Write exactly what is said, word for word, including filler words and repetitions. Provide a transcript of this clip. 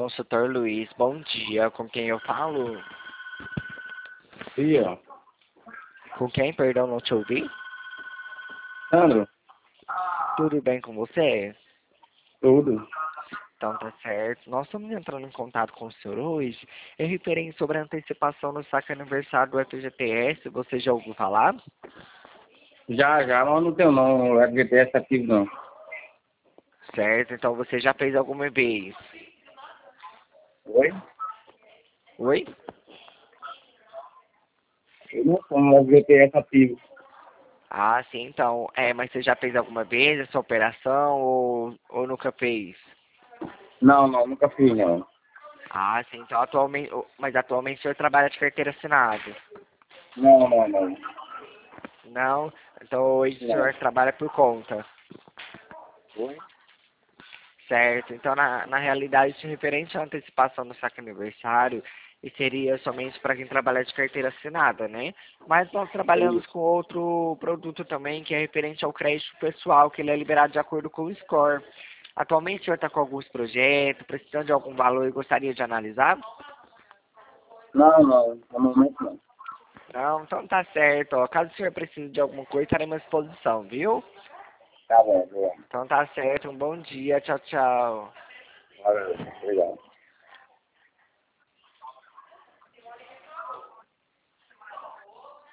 consultor Luiz. Bom dia, com quem eu falo? Sim, ó. Com quem, perdão, não te ouvi? Sandro, Tudo bem com você? tudo. Então tá certo. Nós estamos entrando em contato com o senhor hoje. É referente sobre a antecipação do saque aniversário do F G T S. Você já ouviu falar? Já, já, mas não tenho não, o F G T S ativo não. Certo, então você já fez alguma vez? Oi? Oi? Eu não tenho o F G T S ativo. Ah, sim, então. É, mas você já fez alguma vez essa operação ou, ou nunca fez? Não, não, nunca fiz não. Ah, sim, então atualmente. Mas atualmente o senhor trabalha de carteira assinada? Não, não, não. Não? Então hoje o Não. senhor trabalha por conta. Oi? Certo, então na, na realidade isso referente à antecipação do saque aniversário e seria somente para quem trabalha de carteira assinada, né? Mas nós trabalhamos Sim. com outro produto também que é referente ao crédito pessoal, que ele é liberado de acordo com o score. Atualmente o senhor está com alguns projetos, precisando de algum valor e gostaria de analisar? Não, não, no momento não. Não, então tá certo, ó. Caso o senhor precise de alguma coisa, estaremos à disposição, viu? Tá bom, tá bom. Então tá certo, um bom dia, tchau, tchau. Valeu, obrigado.